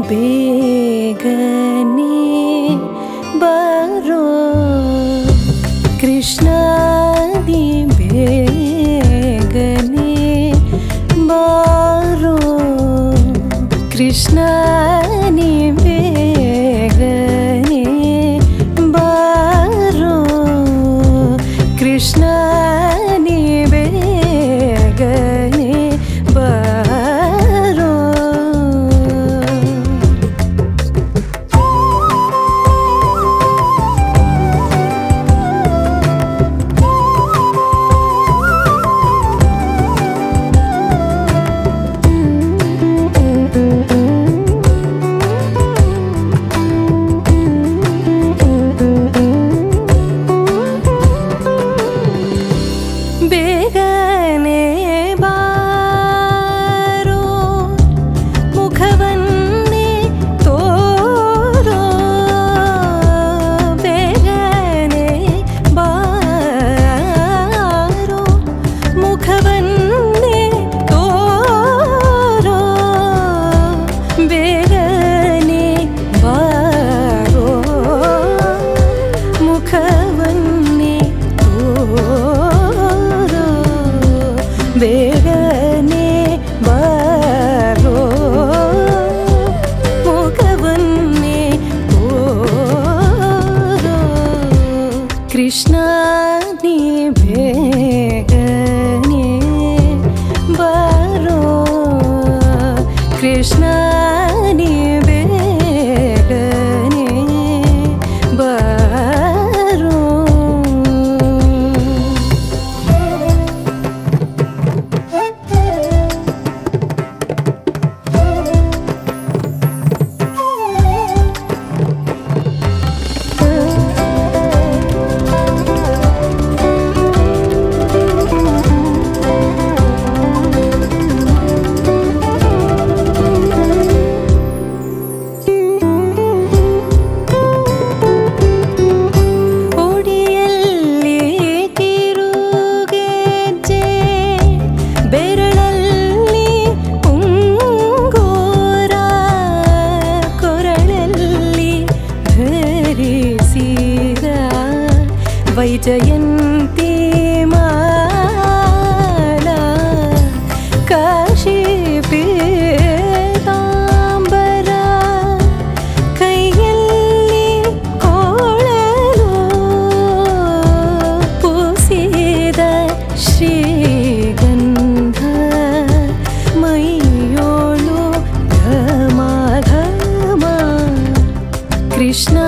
ಬೇಗನೆ ಬರೋ ಕೃಷ್ಣ ನೀ ಬೇಗನೆ ಬಾರೋ ಕೃಷ್ಣ ನೀ ಬೇಗನೆ ಬಾರೋ ಕೃಷ್ಣ ನೀ ಬೇಗನೆ ಬಾರೋ ಬೇಗನೆ ಬಾರೋ ಮುಖವನ್ನೇ ತೋರೋ ಬೇಗನೆ ಬಾರೋ ಮುಖವನ್ನೇ ತೋರೋ ಬೇಗನೆ ಬಾರೋ ಮುಖವನ್ನೇ ತೋರೋ ಬೇಗನೆ ಬಾರೋ ಮುಖವನ್ನೇ ತೋರೋ ಕೃಷ್ಣ ನೀ ಬೇಗನೆ ಬಾರೋ ಕೃಷ್ಣ ನೀ ಬೇಗನೆ ಬಾರೋ ಉಡಿಯಲ್ಲಿ ಕಿರುಗೆಜ್ಜೆ ಬೆರಳಲ್ಲಿ ಉಂಗುರ ಕೊರಳಲ್ಲಿ ಧರಿಸಿದ ವೈಜಯಂತಿ ಮಾಲಾ ಕಾಶಿ ಪೀತಾಂಬರ ಕೈಯಲ್ಲಿ ಕೊಳಲು ಪೂಸಿದ ಶ್ರೀಗಂಧ ಮೈಯೋಳು ಘಮ ಘಮ ಕೃಷ್ಣ